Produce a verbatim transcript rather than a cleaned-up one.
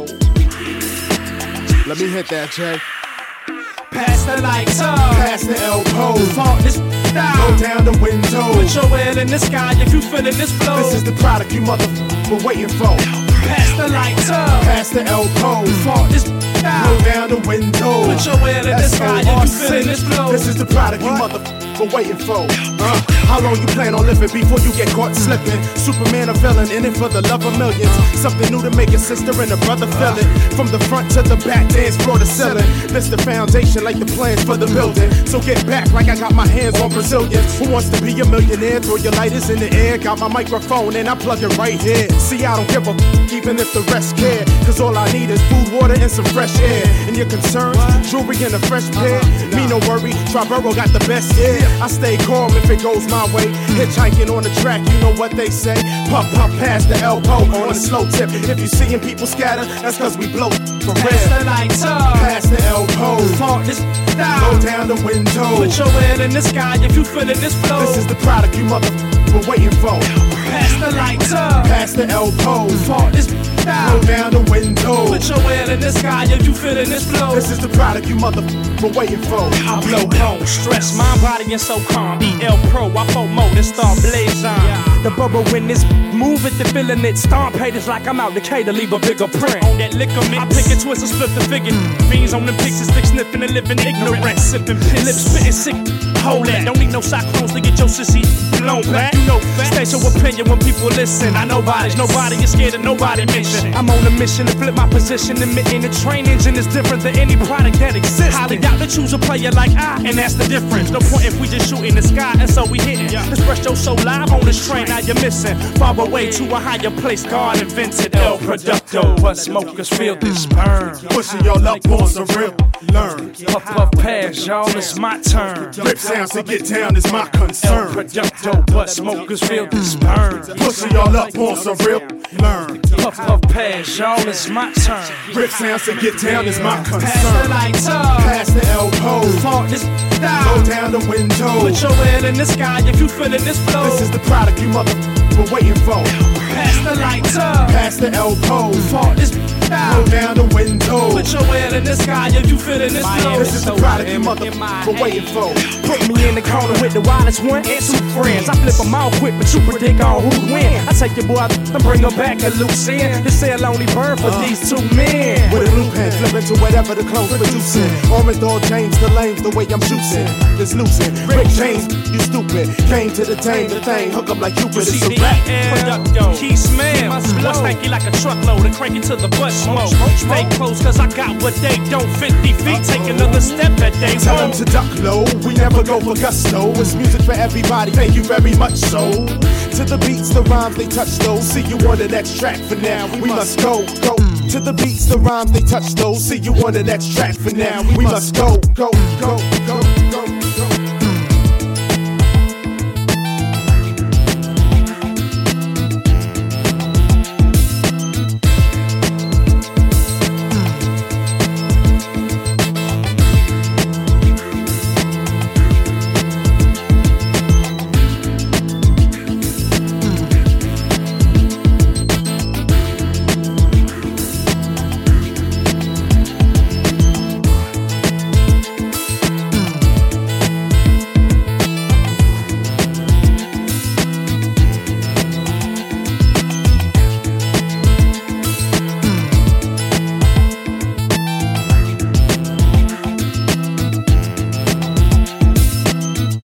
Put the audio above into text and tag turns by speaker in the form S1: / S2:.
S1: Let me hit that, Jay.
S2: Pass the lights up.
S1: Pass the elbow.
S2: Fault this down.
S1: Roll down the window.
S2: Put your head in the sky if you feeling this flow.
S1: This is the product you mother were waiting for.
S2: Pass the lights up.
S1: Pass the elbow.
S2: Fault this down.
S1: Roll down the window.
S2: Put your head in the sky if you feeling this flow.
S1: This is the product you mother were waiting for. Uh, how long you plan on living before you get caught slipping? Superman or villain, in it for the love of millions. Something new to make a sister and a brother feel it. From the front to the back, dance floor to ceiling. This the foundation, like the plans for the building. So get back like I got my hands on Brazilians. Who wants to be a millionaire? Throw your lighters in the air. Got my microphone and I plug it right here. See, I don't give a f- even if the rest care. Cause all I need is food, water, and some fresh air. And your concerns, jewelry and a fresh pair. Me no worry, Triborough got the best air. I stay calm if it goes my way. Hitchhiking on the track, you know what they say. Puff, puff, past the elbow on a slow tip. If you seeing people scatter, that's cause we blow for real.
S2: Pass the lights up.
S1: Pass the elbow.
S2: Fault this down.
S1: Roll down the window.
S2: Put your head in the sky if you feeling this flow.
S1: This is the product you mother were waiting for.
S2: Pass the lights up.
S1: Pass the elbow.
S2: Fault this down.
S1: Roll down the window.
S2: Put your head in the sky if you feeling this flow.
S1: This is the product you mother were waiting for.
S2: I blow home, stress, mind, body, and so calm. E L Pro, I promote and start blazing. The bubble when this move it, the feeling it. Stomp haters like I'm out to K to leave a bigger print. On that liquor mix, I pick it, twist and split the figure. Fiends on the pictures, stick sniffing and living ignorant. Sipping piss, lips spitting sick. Hold that, don't need no cyclones to get your sissy blown back. You know facts. State your opinion when people listen. I know bodies, nobody is scared of nobody mission. I'm on a mission to flip my position, admitting the train engine is different than any product that exists. Highly doubt to choose a player like I, and that's the difference. No point if we just shoot in the sky, and so we hitting. Espresso so live on this train, now you're missing. Far away to a higher place, God invented El Producto. But smokers feel this burn.
S1: Pushing y'all up on some real learn.
S2: Puff, puff, pass, y'all, it's my turn.
S1: Rip sounds to get down is my concern.
S2: El Producto, but smokers feel this burn.
S1: Pushing y'all up on some real learn.
S2: Puff, puff, pass, y'all, it's my turn.
S1: Rip sounds to get down is my
S2: Pass the
S1: concern.
S2: lights up.
S1: Pass the elbow.
S2: Fault this
S1: Roll
S2: down.
S1: down the window.
S2: Put your head in the sky if you feeling this flow.
S1: This is the product you mother were waiting for.
S2: Pass the lights up.
S1: Pass the elbow.
S2: Fault this
S1: Roll
S2: down.
S1: down the window.
S2: Put your head in the sky if you feeling this flow.
S1: This is the product you mother were waiting for.
S2: Put me in the corner with the wildest one and two friends. I flip them all quick, but you predict on who'd win. I take your boy and bring him back a loose end. This cell only burn for these two men.
S1: With a blue pen, flip into whatever the clones producing. Orange dog James, the lanes, the way I'm juicing. This loosen. Rick James, you stupid. Came to the tame, the thing. Hook up like Cupid. It's a rap.
S2: Producto, key smell. What's stanky like a truckload and crank it to the butt smoke. Stay close, cause I got what they don't. fifty feet, take another step that they
S1: Tell them
S2: won't.
S1: to duck low, we never go for gusto. It's music for everybody, thank you very much so. To the beats, the rhymes, they touch those. See you on the next track for now, we must go, go. To the beats, the rhymes, they touch those. See you on the next track for now, we must go, go, go, go.